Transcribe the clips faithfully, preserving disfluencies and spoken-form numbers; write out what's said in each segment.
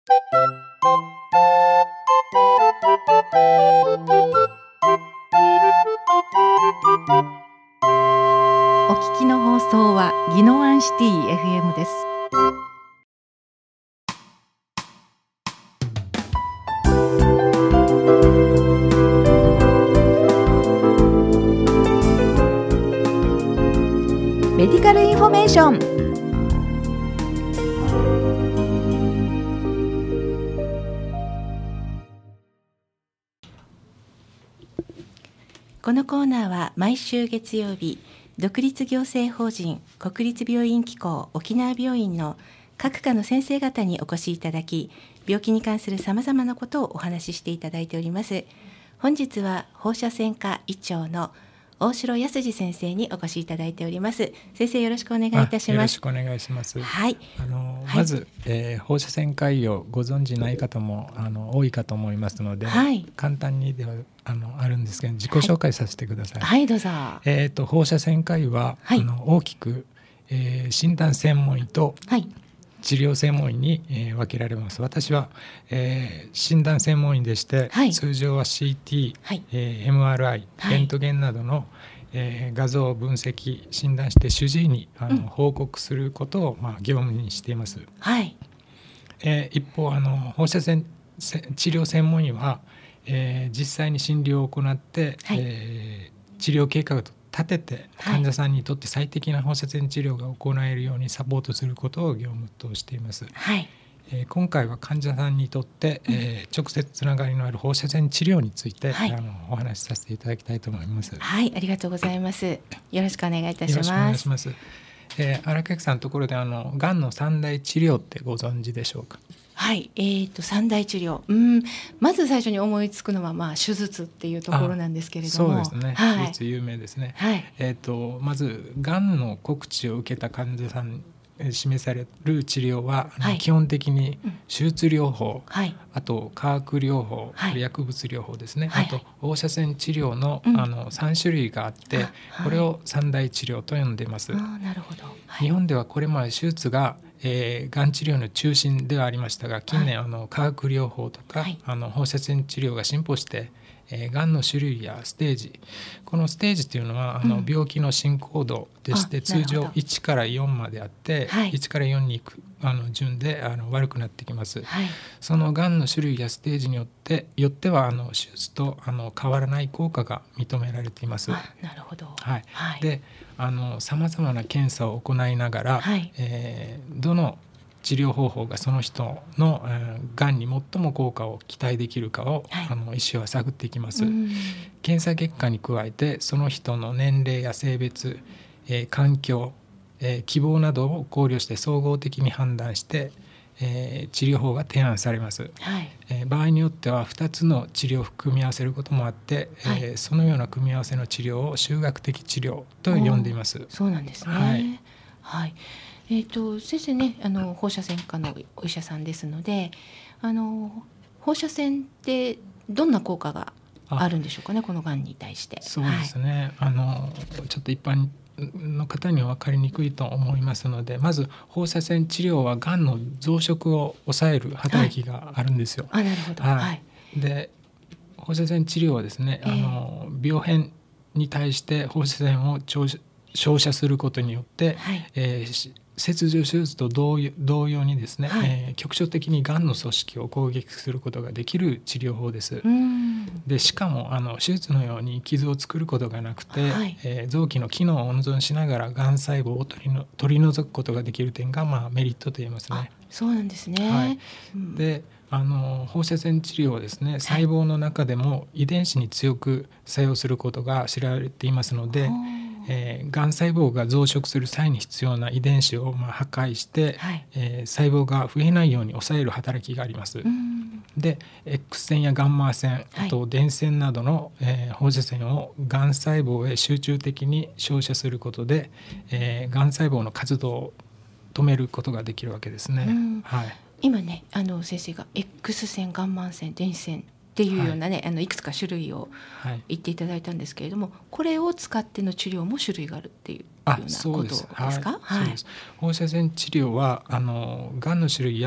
お聞きの放送は宜野湾シティ エフエム です。メディカルインフォメーション。このコーナーは毎週月曜日、独立行政法人国立病院機構沖縄病院の各科の先生方にお越しいただき、病気に関するさまざまなことをお話ししていただいております。本日は放射線科医長の大城康二先生にお越しいただいております。先生、よろしくお願いいたします。 よろしくお願いします。 はい、 あのはい、 まず、えー、放射線科医をご存じない方もあの多いかと思いますので、 はい、 簡単にではあのあるんですけど、自己紹介させてください。 はい、はい、どうぞ。 えーと、放射線科医は、はい、あの大きく、えー、診断専門医と、はい、治療専門医に、えー、分けられます。私は、えー、診断専門医でして、はい、通常は シーティー、はい、えー、エムアールアイ、レントゲンなどの、えー、画像を分析診断して主治医にあの、うん、報告することを、まあ、業務にしています。 はい、 えー、一方あの放射線治療専門医は、えー、実際に診療を行って、はい、えー、治療計画を立てて患者さんにとって最適な放射線治療が行えるようにサポートすることを業務としています。 はい、 えー、今回は患者さんにとって、えー、直接つながりのある放射線治療について、はい、あのお話しさせていただきたいと思います。 はい、ありがとうございます。よろしくお願いいたします。 よろしくお願いします。えー、荒垣さんのところであのがんの三大治療ってご存知でしょうか？ はい、えー、と三大治療、うん、まず最初に思いつくのは、まあ、手術っていうところなんですけれども。 そうですね、 はい、 手術有名ですね。 はい、 えー、とまずがんの告知を受けた患者さん示される治療は、はい、基本的に手術療法、はい、あと化学療法、はい、薬物療法ですね、はい、あと放射線治療 の,、うん、あのさん種類があって、はい、これを三大治療と呼んでいます。 あ、なるほど。はい、 日本ではこれまで手術がえー、がん治療の中心ではありましたが、近年、はい、あの化学療法とか、はい、あの放射線治療が進歩して、えー、がんの種類やステージ、このステージというのはあの、うん、病気の進行度でして、通常いちからよんまであって、はい、いちからよんに行くあの順であの悪くなってきます。はい、そのがんの種類やステージによってよってはあの手術とあの変わらない効果が認められています。 あ、なるほど。 はいはい、でさまざまな検査を行いながら、はい、えー、どの治療方法がその人の、えー、がんに最も効果を期待できるかを、はい、あの医師は探っていきます。検査結果に加えてその人の年齢や性別、えー、環境、えー、希望などを考慮して総合的に判断して、えー、治療法が提案されます。はい、えー、場合によってはふたつの治療を組み合わせることもあって、はい、えー、そのような組み合わせの治療を集学的治療と呼んでいます。 そうなんですね。はい、はい、えー、と先生ね、あの放射線科のお医者さんですので、あの放射線ってどんな効果があるんでしょうかね、このがんに対して。 そうですね、はい、あのちょっと一般の方には分かりにくいと思いますので、まず放射線治療はがんの増殖を抑える働きがあるんですよ。 はい、あ、なるほど。 はいはい、で放射線治療はですね、えー、あの病変に対して放射線を照射することによって、はい、えー、切除手術と同様にですね、はい、えー、局所的にがんの組織を攻撃することができる治療法です。うん、でしかもあの手術のように傷を作ることがなくて、はい、えー、臓器の機能を温存しながらがん細胞を取りの取り除くことができる点が、まあ、メリットと言えますね。 そうなんですね。 はい、 うん、 であの放射線治療はですね、細胞の中でも遺伝子に強く作用することが知られていますので、はい、えー、がん細胞が増殖する際に必要な遺伝子をまあ破壊して、はい、えー、細胞が増えないように抑える働きがあります。うん、で X 線やガンマ線、あと電線などの、えー、放射線をがん細胞へ集中的に照射することで、えー、がん細胞の活動を止めることができるわけですね。うん、はい、 今ね、あの先生が X 線、ガンマ線、電線っていうようなね、はい、あのいくつか種類を言っていただいたんですけれども、これを使っての治療も種類があるっていうようなことですか？ はい、そうです。放射線治療はあのがんの種類や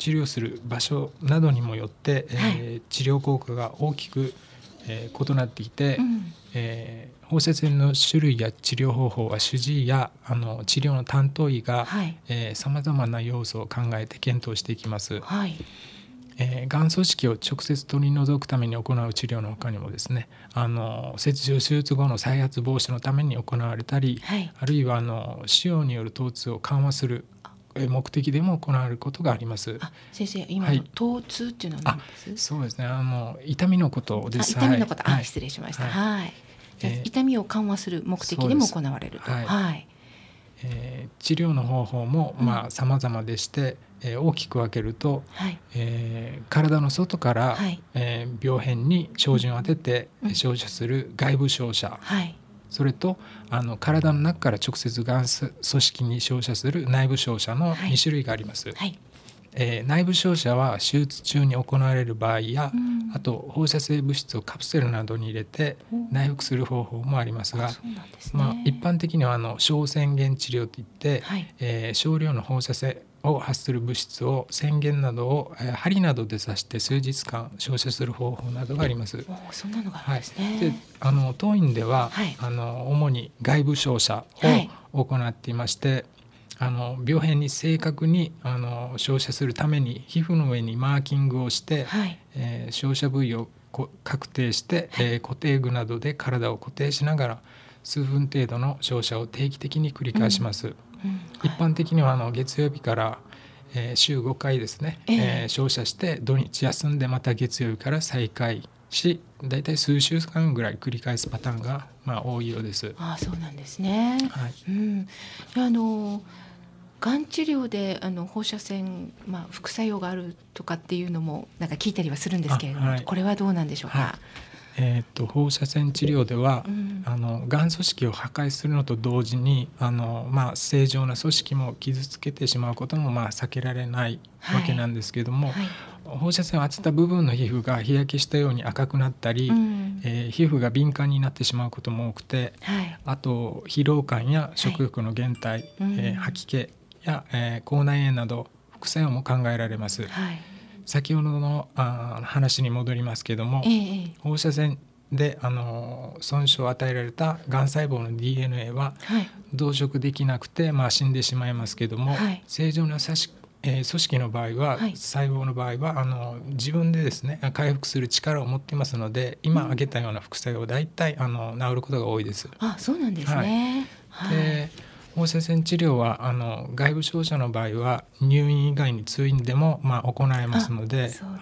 治療する場所などにもよって、はい、えー、治療効果が大きく、えー、異なっていて、うん、えー、放射線の種類や治療方法は主治医やあの治療の担当医がさまざまな要素を考えて検討していきます。はい、えー、がん組織を直接取り除くために行う治療の他にもですね、あの切除手術後の再発防止のために行われたり、はい、あるいはあの腫瘍による疼痛を緩和する目的でも行われることがあります。 あ、先生、今の疼痛っていうのは何です？ はい、そうですね、あの痛みのことです。 痛みのこと、はい、あ、失礼しました。はい、はい、じゃあ、えー、痛みを緩和する目的でも行われると。はい、はい、 えー、治療の方法もまあ様々でして、うん、えー、大きく分けると、はい、えー、体の外から、はい、えー、病変に照準を当てて照射する外部照射、はい、それとあの体の中から直接がん組織に照射する内部照射のに種類があります。はいはい、えー、内部照射は手術中に行われる場合や、うん、あと放射性物質をカプセルなどに入れて内服する方法もありますが、そうなんですね。まあ、一般的にはあの小宣言治療といって、はい、えー、少量の放射性を発する物質を宣言などを、えー、針などで刺して数日間照射する方法などがあります。 お、そんなのがあるんですね。 はい、であの当院では、はい、あの主に外部照射を行っていまして、はい、あの病変に正確にあの照射するために皮膚の上にマーキングをして、はい、えー、照射部位を確定して、はい、えー、固定具などで体を固定しながら数分程度の照射を定期的に繰り返します。うんうん、はい、一般的にはあの月曜日から、えー、週ごかいですね、えーえー、照射して土日休んでまた月曜日から再開し、だいたい数週間ぐらい繰り返すパターンが、まあ、多いようです。 ああ、そうなんですね。はい、うん、あのがん治療であの放射線、まあ、副作用があるとかっていうのもなんか聞いたりはするんですけれども、はい、これはどうなんでしょうか。はい、 えー、と放射線治療では、うん、あのがん組織を破壊するのと同時にあの、まあ、正常な組織も傷つけてしまうこともまあ避けられないわけなんですけれども、はいはい、放射線を当てた部分の皮膚が日焼けしたように赤くなったり、うん、えー、皮膚が敏感になってしまうことも多くて、はい、あと疲労感や食欲の減退、はい、えー、吐き気や、えー、口内炎など副作用も考えられます。はい、先ほどのあ話に戻りますけども、えー、放射線であの損傷を与えられたがん細胞の ディーエヌエー は増殖できなくて、まあ、死んでしまいますけども、はい、正常な組織、えー、組織の場合は、はい、細胞の場合はあの自分でですね回復する力を持っていますので、今挙げたような副作用はだいたいあの治ることが多いです。 あ、そうなんですね。 はい、で放射線治療はあの外部照射の場合は入院以外に通院でも、まあ、行えますので、そ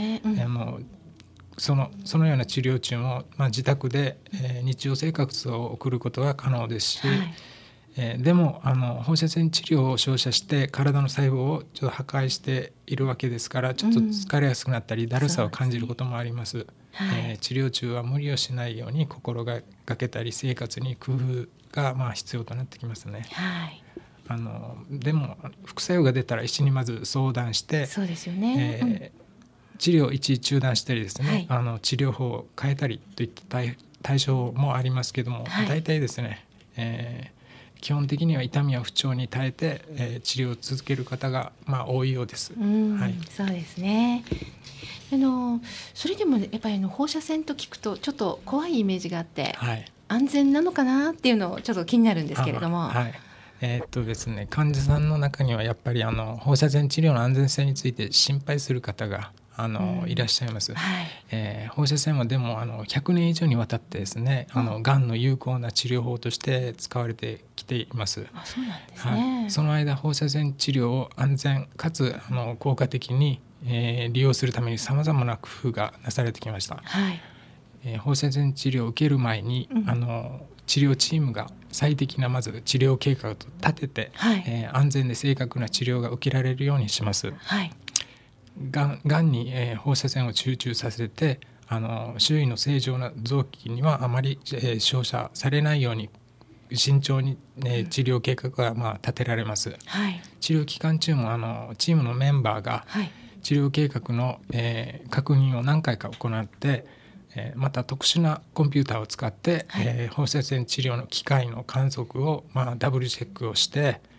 の、そのような治療中も、まあ、自宅で、えー、日常生活を送ることが可能ですし、はい、えー、でもあの放射線治療を照射して体の細胞をちょっと破壊しているわけですから、ちょっと疲れやすくなったり、うん、だるさを感じることもあります。はい、えー、治療中は無理をしないように心がけたり生活に工夫がまあ必要となってきますね。はい、あのでも副作用が出たら医師にまず相談して、 そうですよね、 えーうん、治療を一時中断したりですね、はい、あの治療法を変えたりといった対、対処もありますけども、はい、大体ですね、えー、基本的には痛みや不調に耐えて、えー、治療を続ける方がまあ多いようです。 うん、はい、そうですね。あのそれでも、ね、やっぱりあの放射線と聞くとちょっと怖いイメージがあって、はい、安全なのかなっていうのをちょっと気になるんですけれども、 はい、えーっとですね、患者さんの中にはやっぱりあの放射線治療の安全性について心配する方があの、うん、いらっしゃいます。はい、えー、放射線はでもあのひゃくねん以上にわたってですね、あのがんの有効な治療法として使われてきています。 あ、そうなんですね。 はい、その間放射線治療を安全かつあの効果的にえー、利用するためにさまざまな工夫がなされてきました。はい、えー、放射線治療を受ける前に、うん、あの治療チームが最適なまず治療計画を立てて、はい、えー、安全で正確な治療が受けられるようにします。はい、がん、がんに、えー、放射線を集中させてあの周囲の正常な臓器にはあまり、えー、照射されないように慎重に、ね、治療計画が、まあ、立てられます。はい、治療期間中もあのチームのメンバーが、はい、治療計画の、えー、確認を何回か行って、えー、また特殊なコンピューターを使って、はい、えー、放射線治療の機械の観測を、まあ、ダブルチェックをして、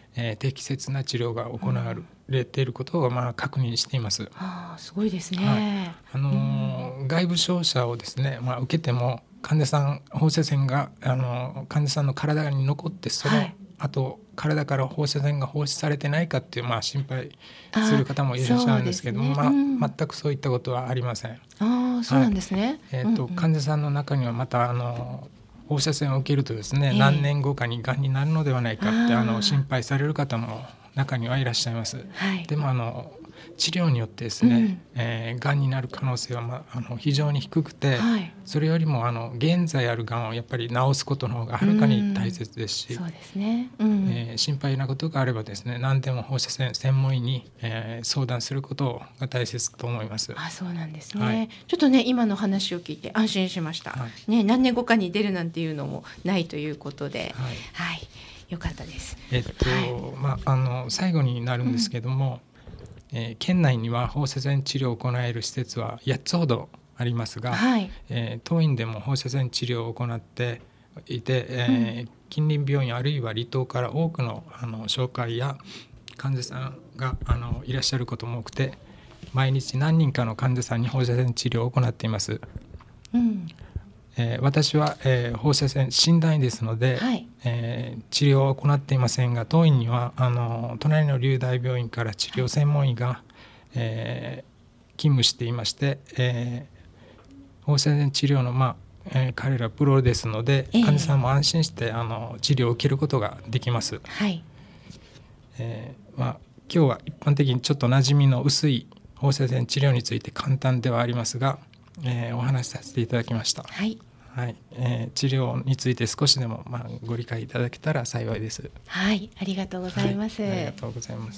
えー、適切な治療が行われていることをまあ確認しています。 あ、すごいですね。 はい、あのー、外部照射をですね、まあ、受けても患者さん放射線が、あのー、患者さんの体に残ってその、はい、あと体から放射線が放出されてないかっていう、まあ、心配する方もいらっしゃるんですけども、ね、まあうん、全くそういったことはありません。 あ、そうなんですね。はい、 えーとうんうん、患者さんの中にはまたあの放射線を受けるとですね、えー、何年後かにがんになるのではないかってあの心配される方も中にはいらっしゃいます。はい、でもあの治療によってですね、うんえー、がんになる可能性は、ま、あの非常に低くて、はい、それよりもあの現在あるがんをやっぱり治すことの方がはるかに大切ですし、 そうですね、うんえー、心配なことがあればですね、何でも放射線専門医に、えー、相談することが大切と思います。 あ、そうなんですね、はい、ちょっとね今の話を聞いて安心しました、はいね、何年後かに出るなんていうのもないということで、はいはい、よかったです。 えっとはいまあ、あの最後になるんですけども、うんえー、県内には放射線治療を行える施設はやっつほどありますが、はいえー、当院でも放射線治療を行っていて、えーうん、近隣病院あるいは離島から多く の, あの紹介や患者さんがあのいらっしゃることも多くて、毎日何人かの患者さんに放射線治療を行っています。うんえー、私は、えー、放射線診断医ですので、はいえー、治療を行っていませんが、当院にはあの隣の龍大病院から治療専門医が、はいえー、勤務していまして、えー、放射線治療の、まあえー、彼らプロですので、えー、患者さんも安心してあの治療を受けることができます。はいえーまあ、今日は一般的にちょっと馴染みの薄い放射線治療について簡単ではありますが、えー、お話しさせていただきました。はいはいえー、治療について少しでも、まあ、ご理解いただけたら幸いです。 はい、ありがとうございます。 はい、ありがとうございます。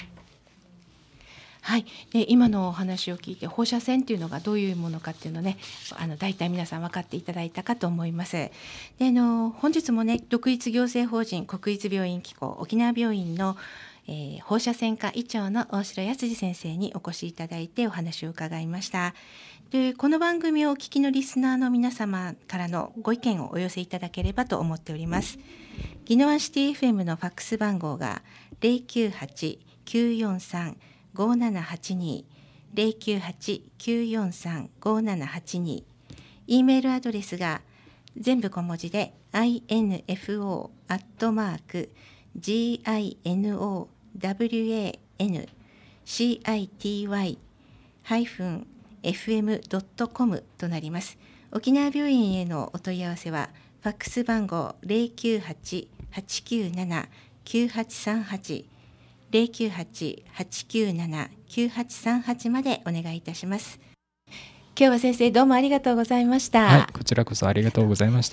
はい、で今のお話を聞いて放射線というのがどういうものかっていうのね、あの大体皆さん分かっていただいたかと思います。であの本日もね、独立行政法人国立病院機構沖縄病院のえー、放射線科医長の大城康二先生にお越しいただいてお話を伺いました。でこの番組をお聞きのリスナーの皆様からのご意見をお寄せいただければと思っております。宜野湾シティ エフエム のファックス番号が ゼロきゅうはち きゅうよんさん ごななはちに ゼロきゅうはち きゅうよんさん ごななはちに E メールアドレスが全部小文字で アイエヌエフオー アットマーク ジーアイエヌオーダブリューエーエヌシーアイティーワイ ハイフン エフエム ドットコム となります。沖縄病院へのお問い合わせはファックス番号 ゼロきゅうはち はちきゅうなな きゅうはちさんはち ゼロきゅうはち はちきゅうなな きゅうはちさんはちまでお願いいたします。今日は先生どうもありがとうございました。 はい、こちらこそありがとうございました。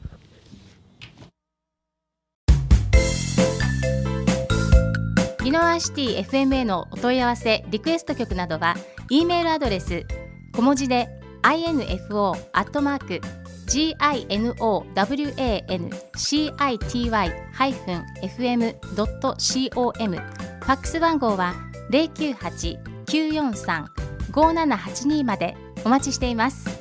宜野湾シティ エフエム へのお問い合わせリクエスト曲などは E メールアドレス小文字で アイエヌエフオー アットマーク ジーアイエヌオーダブリューエーエヌシーアイティーワイ ハイフン エフエム ドット コム ファックス番号は ゼロきゅうはち きゅうよんさん ごななはちに までお待ちしています。